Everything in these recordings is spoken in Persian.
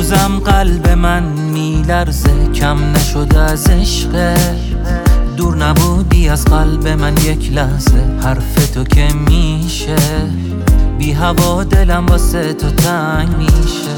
هنوزم قلب من میلرزه، کم نشده از عشق. دور نبودی از قلب من یک لحظه، حرف تو که میشه بی هوا دلم واسه تو تنگ میشه.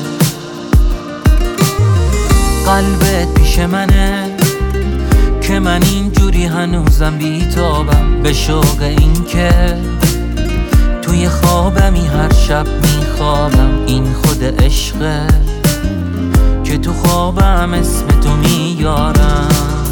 قلبت پیش منه که من اینجوری هنوزم بیتابم، به شوق این که توی خوابمی هر شب میخوابم. این خود عشقه که تو خوابم اسم تو میارم.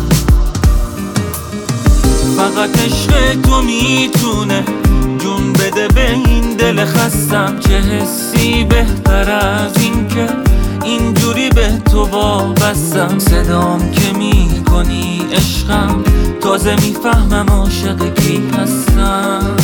فقط عشق تو میتونه جون بده به این دل خستم. چه حسی بهتر از این که اینجوری به تو وابستم. صدام که میکنی عشقم، تازه میفهمم عاشق کی هستم.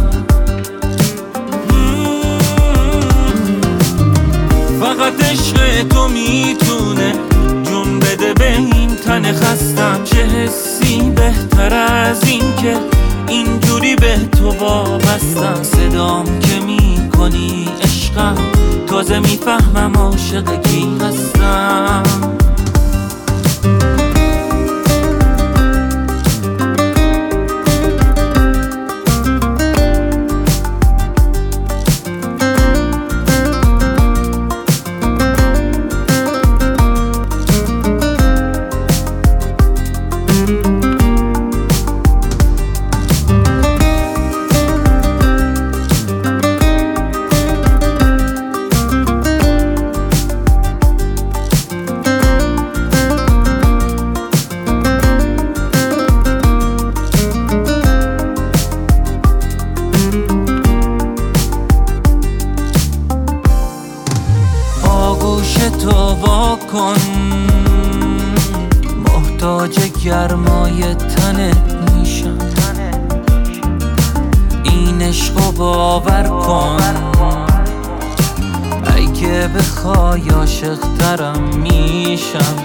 فقط عشق تو میتونه جون بده به این تن خستم. چه حسی بهتر از این که اینجوری به تو وابستم. صدام که میکنی عشقم، تازه میفهمم عاشق کی هستم. تو واکن، محتاج گرمای تنت میشم. این عشقو باور کن، اگه بخوای عاشق ترم میشم.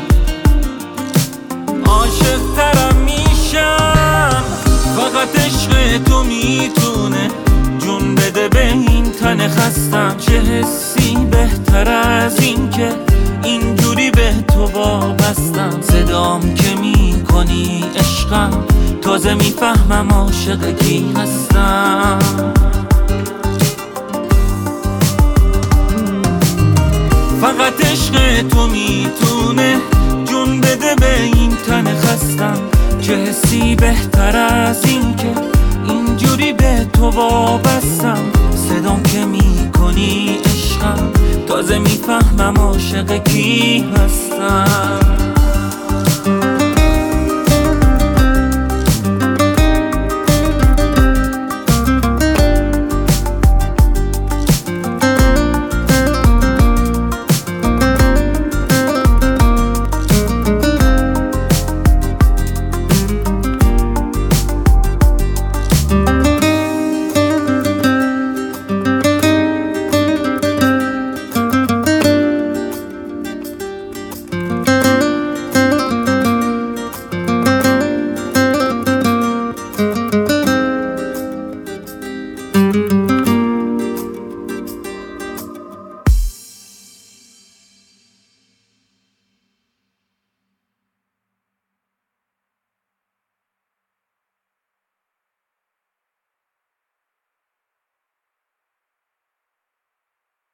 عاشق ترم میشم. فقط عشق تو میتونه جون بده به این تن خستم. چه حسی بهتر از این که اینجوری به تو وابستم. صدام که میکنی عشقم، تازه میفهمم عاشق کی هستم. فقط عشق تو میتونه جون بده به این تن خستم. چه حسی بهتر از این که اینجوری به تو وابستم. صدام که میکنی عشقم، تازه میفهمم عاشق کی هستم.